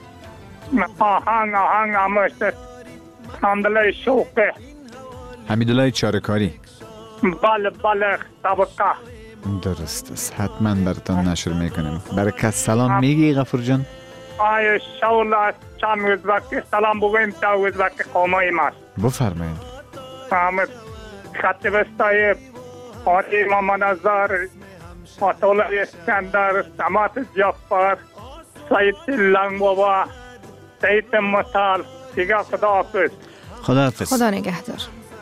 آهنگ آهنگ همشت حمدالله شوقه. حمیدالله چارکاری. بله بله طبقه. درست است، حتما براتون نشر میکنیم. برای کس سلام میگی غفور جان؟ آیا شولا چند وزبکی سلام بگویم تا وزبکی قومای ماست. بفرمایید. آمد خطیب استای آتی امام نظر، آتولا اسکندر، سمات جعفر، سید لنگ بابا، سید مطال. دیگه خدا حافظ. خدا حافظ. خدا نگهدار.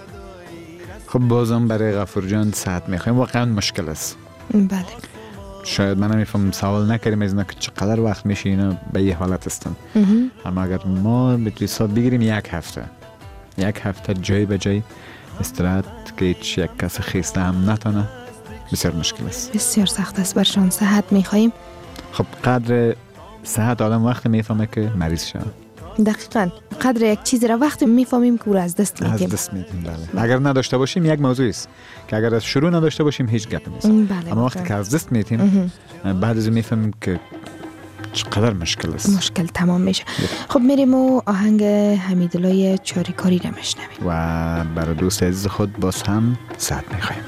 خب بازم برای غفور جان ساعت میخوایم، واقعا مشکل است. بله. شاید من نمیفهم سوال نکردیم از اینا که چقدر وقت میشه اینا به یه حالت هستن. اما اگر ما به حساب بگیریم یک هفته یک هفته جای به جای استراحت که هیچ یک کس خیسته هم نتونه، بسیار مشکل است. بسیار سخت است. برشان صحت میخوایم. خب قدر صحت آدم وقت میفهمه که مریض شد. دقیقاً قدر یک چیزی را وقتی میفهمیم که او را از دست میدیم. از دست میدیم. بله. اگر نداشته باشیم یک موضوعی است که اگر از شروع نداشته باشیم هیچ گپ نیست. بله. اما وقتی که از دست میدیم بعد از میفهمیم که چقدر مشکل است. مشکل تمام میشه. خب میریم و آهنگ حمیدالله چاریکاری را میشنویم و برای دوست عزیز خود باز هم ساعت میخوایم.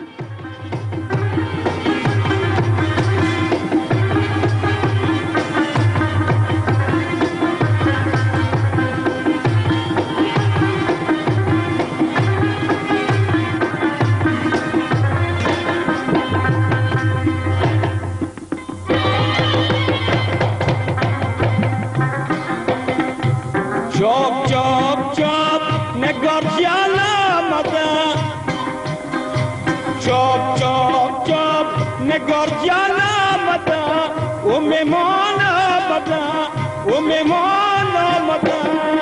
چاپ چاپ چاپ نگار جانا مدا چاپ چاپ چاپ نگار جانا مدا او میمان مدا او میمان مدا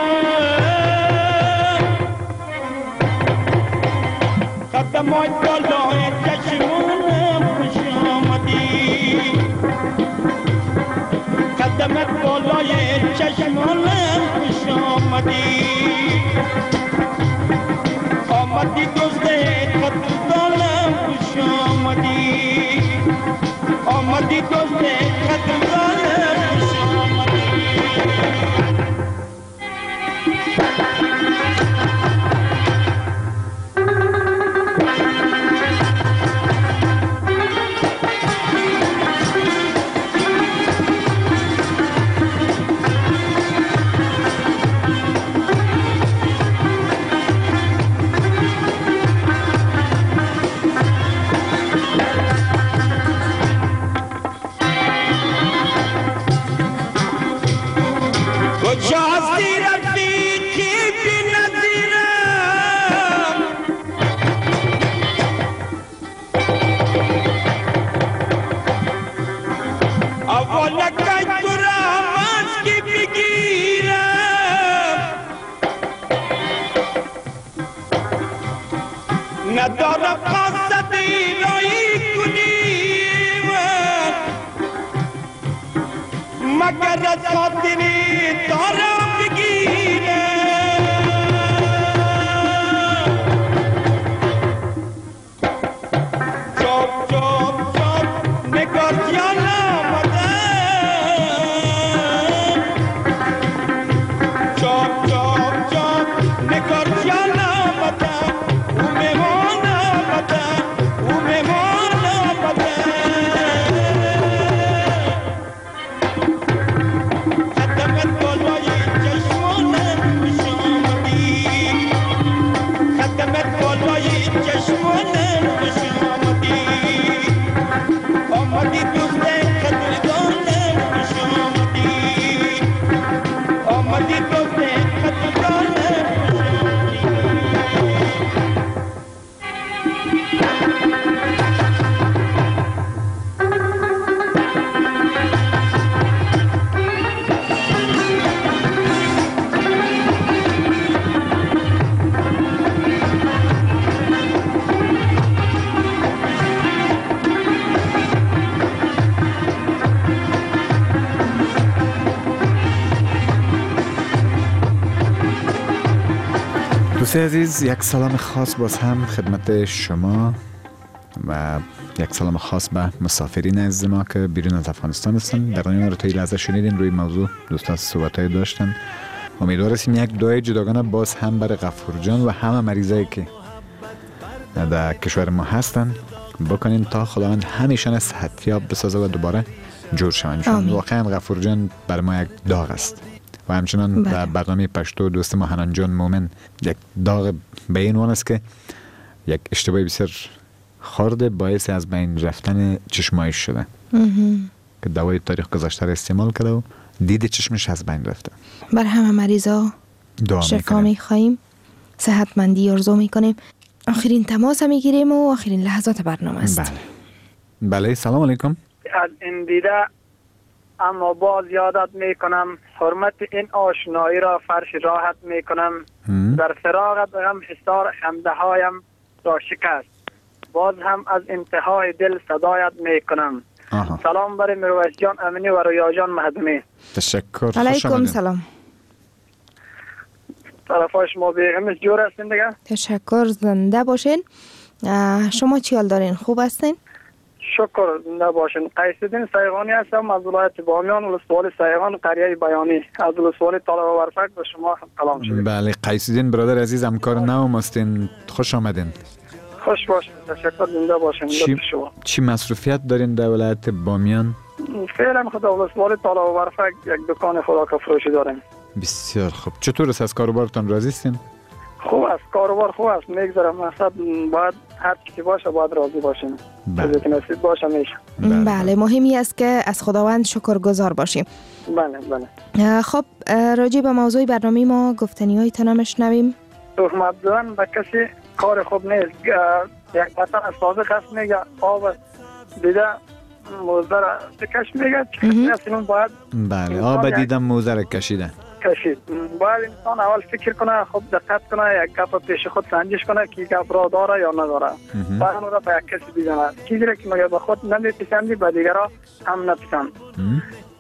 قدمای بالای چشمونم خوش آمدی خدمت بالای چشمانم خوش آمدی آمدی دوست قدردانم خوش آمدی آمدی دوست قدردانم خوش آمدی ندارم قصد رایی کنیم مگر از خاطری دارم بگیرم چاپ چاپ چاپ نگار جان آمده چاپ چاپ چاپ نگار جان آمده دوستان عزیز، یک سلام خاص باز هم خدمت شما و یک سلام خاص به مسافرین عزیز ما که بیرون از افغانستان هستن. در نامه رو تا این لحظه شنیدین روی موضوع دوستان صحبت‌های داشتن. امیدوار هستیم یک دعای جداگانه باز هم برای غفور جان و همه مریضایی که در کشور ما هستن بکنین تا خداوند همیشه صحتیاب بسازه و دوباره جور شوند. چون واقعا غفور جان بر ما یک داغ است و همچنان در برنامه پشتو دوست ما حنان جان مومن یک داغ به این وان است که یک اشتباه بسیار خرد باعث از بین رفتن چشمایش شده که دوای تاریخ گذشته را استعمال کرده و دید چشمش از بین رفته. بر همه مریضا شفا می‌خوایم، صحتمندی آرزو می‌کنیم. آخرین تماس می‌گیریم و آخرین لحظات برنامه است. بله بله سلام علیکم. از این دیده اما باز یادت میکنم حرمت این آشنایی را فرش راحت میکنم در فراغت غم حصار خنده هایم را شکست باز هم از انتهای دل صدایت میکنم. سلام برای مرویس جان امینی و رویا جان مهدمی. تشکر. علیکم سلام. طرفای شما بیغمش جور هستین دیگه؟ تشکر، زنده باشین. شما چی حال دارین؟ خوب هستین؟ شکر، زنده باشین. قیس‌الدین سیغانی هستم از ولایت بامیان، ولسوالی سیغان، قریه بیانی. از ولسوالی طالب ورفک به شما سلام شد. بله قیس‌الدین برادر عزیز، همکار نو هستین، خوش آمدین. خوش باشین، تشکر، زنده باشین. چی, چی مصروفیت دارین در ولایت بامیان؟ فعلا خدا ولسوالی طالب ورفک یک دکان خوراک فروشی داریم. بسیار خوب. چطور است؟ از کاروبارتان راضی هستین؟ خوب است، کاروبار خوب است، میگذره. مقصد باید هر چی باشه باید راضی باشیم. چیزی که نصیب باشه میشه. بله, بله. مهمی است که از خداوند شکرگزار باشیم. بله بله. خب راجع به موضوع برنامه ما گفتنی‌هایتان هم بشنویم. تهمت زدن به کسی کار خوب نیست. یک پسر از صادق هست میگه آب دیده موزه را بکش میگه اصلا باید بله آب دیدم موزه را کشیده کشید. باید انسان اول فکر کنه، خوب دقت کنه، یک گپ پیش خود سنجش کنه که گپ را داره یا نداره. بعد اون را به یک کسی بزنه چیزی را که مگر به خود نمیپسندی به دیگران هم نپسند.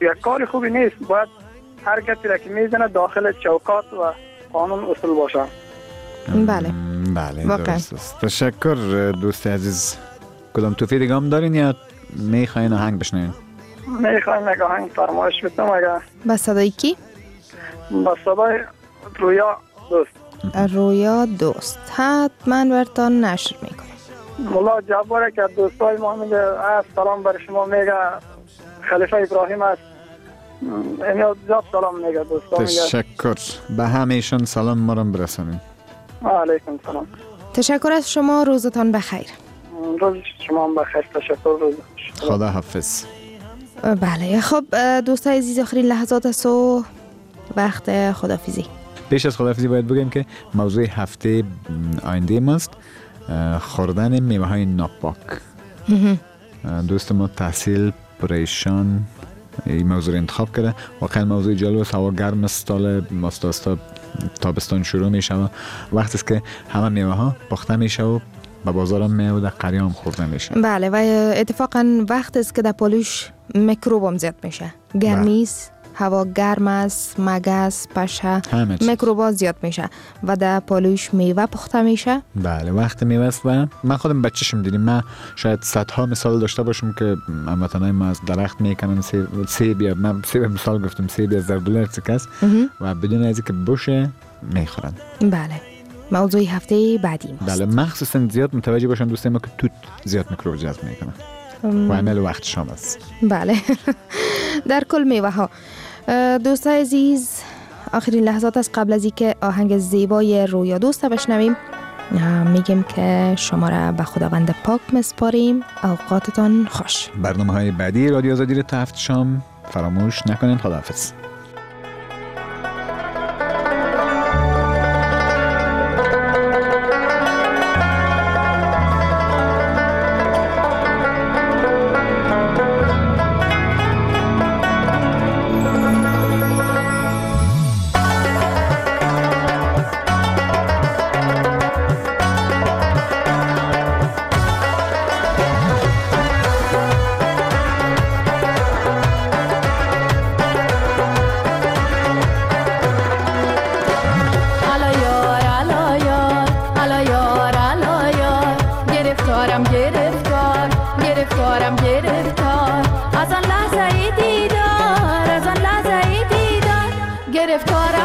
یک کار خوبی نیست. باید هر کسی را که میزنه داخل چوکات و قانون اصول باشه. بله بله واقعا. درست است. تشکر دوست عزیز. کدام توفیق دیگه هم دارین یا میخواین آهنگ بشنوین؟ میخوایم یک آهنگ فرمایش بدم. اگر با صدای کی؟ با صدای رویا دوست. رویا دوست. حتما برتان نشر میکنم. مولا جباره که دوستای ما میگه از سلام بر شما میگه خلیفه ابراهیم است. اینا زیاد سلام میگه دوستا میگه. تشکر. به همهشون سلام ما رو برسانین. علیکم سلام. تشکر از شما. روزتان بخیر. روز شما هم بخیر. تشکر. روز خدا حافظ. بله خب دوستای عزیز آخرین لحظات است و وقت خدافیزی. پیش از خدافیزی باید بگم که موضوع هفته آینده ماست خوردن میوه های ناپاک. دوست ما تحصیل پریشان این موضوع انتخاب کرده. واقعا موضوع جالب است. هوا گرم است. سال ماستاستا تابستان شروع میشه و وقتی است که همه میوه ها پخته میشه و به بازار هم میاد و قریه هم خورده میشه. بله و اتفاقا وقت است که در پالوش میکروب هم زیاد میشه. گرمی است، هوا گرم است، مگس، پشه، میکروبا زیاد میشه و در پالوش میوه پخته میشه. بله وقت میوه است و من خودم بچه‌شم دیدم. من شاید صدها مثال داشته باشم که هموطنای ما از درخت میکنن سیب یا من سیب مثال گفتم سیب یا زردالو است و بدون از اینکه بشه میخورن. بله موضوع هفته بعدی ماست. بله مخصوصا زیاد متوجه باشن دوستای ما که توت زیاد میکروب جذب میکنه و عمل وقت شام است. بله در کل میوه ها. دوستای عزیز آخرین لحظات است قبل از اینکه آهنگ زیبای رویا دوست بشنویم میگیم که شما را به خداوند پاک مسپاریم. اوقاتتان خوش. برنامه های بعدی رادیو آزادی رو تا هفت شام فراموش نکنین. خداحافظ. گرفتار